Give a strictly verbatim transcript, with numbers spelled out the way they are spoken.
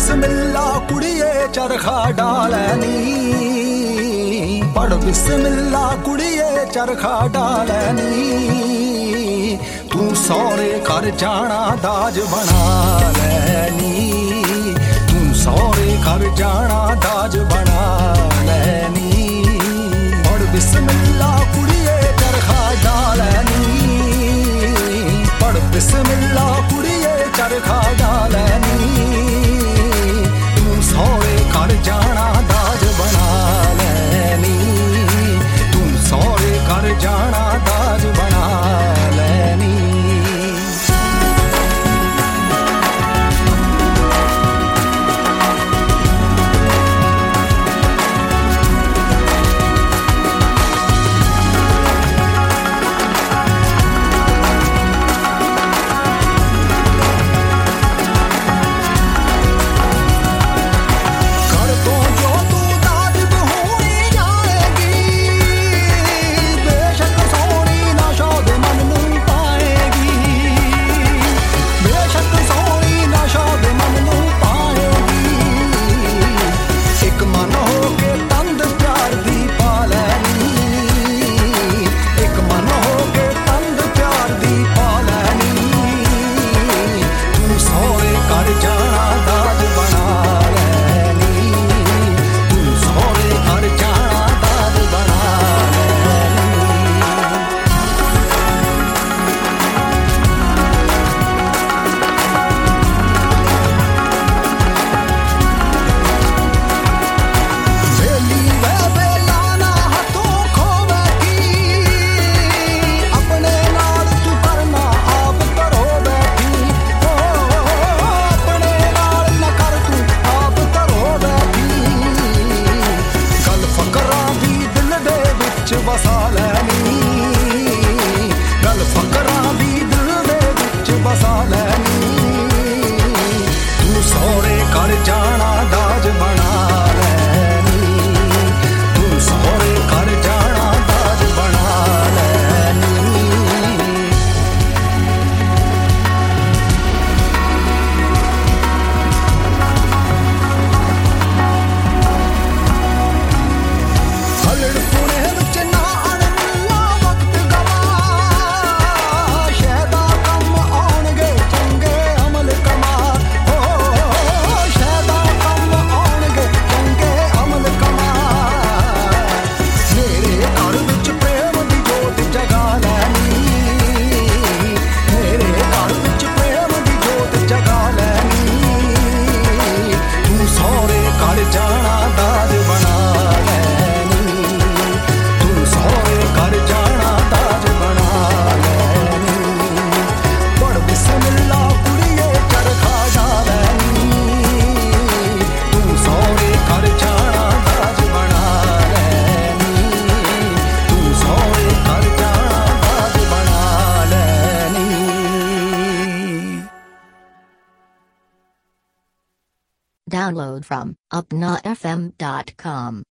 बिस्मिल्ला कुड़िए चरखा डालनी पढ़ बिस्मिल्ला कुड़िए चरखा डालनी तू सौरे घर जाना दाज बना लैनी तू सौरे घर जाना दाज बना लैनी पढ़ बिस्मिल्ला कुड़िए चरखा डालनी पढ़ बिस्मिल्ला कुड़िए चरखा डालनी सौरे घर जाना दाज बना लैनी तू सौरे घर जाना दाज बना लैनी Download from upna f m dot com.